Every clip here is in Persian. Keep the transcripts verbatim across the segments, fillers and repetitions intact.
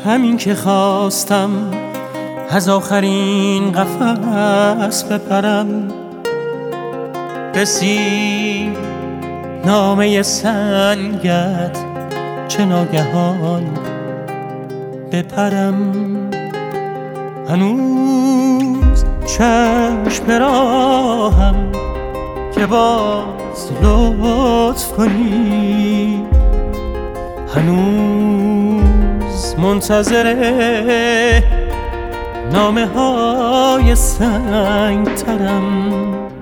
همین که خواستم از آخرین قفس بپرم، رسید نامه سنگت چه ناگهان بپرم. هنوز چشم به راهم که باز لطف کنی، هنوز منتظر نامه های سنگ ترم.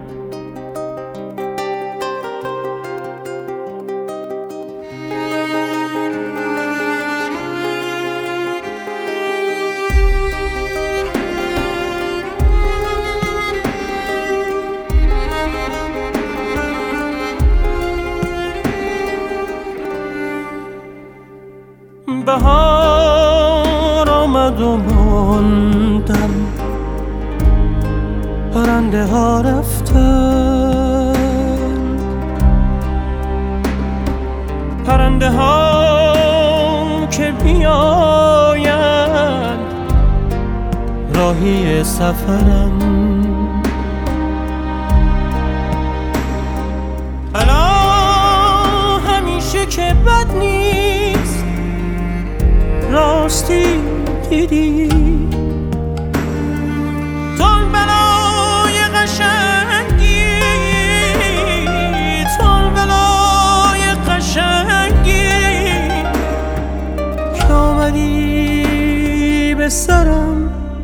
بهار آمد و ماندم، پرنده ها رفتن، پرنده ها که بیاین راهی سفرم. الان همیشه که بد نیست، راستی دیدی تون بلای قشنگی، تون بلای قشنگی که آمدی به سرم.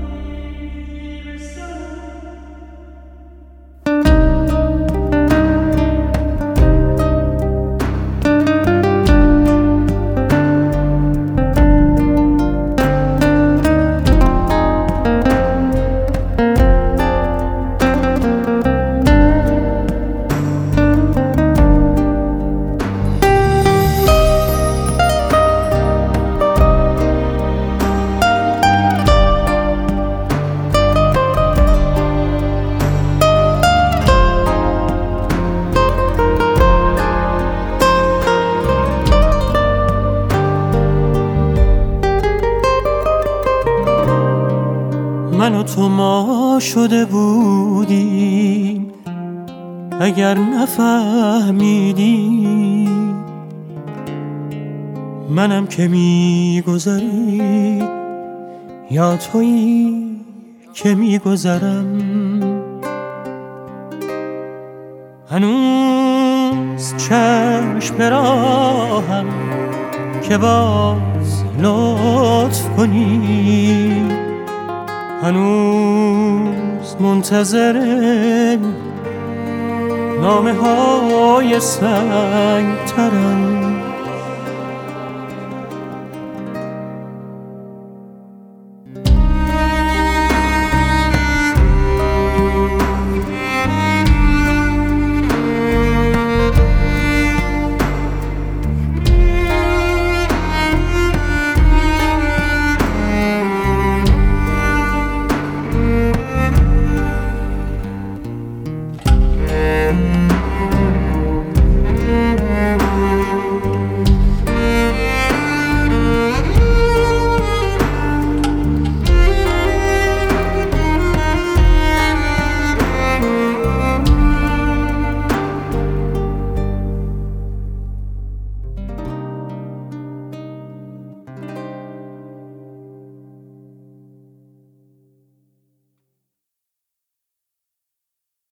من و تو ما شده بودیم اگر نفهمیدی، منم که میگذری یا تویی که میگذرم. هنوز چشم به راهم که باز لطف کنی، هنوز منتظر نامه های سنگ ترم. Mm-hmm.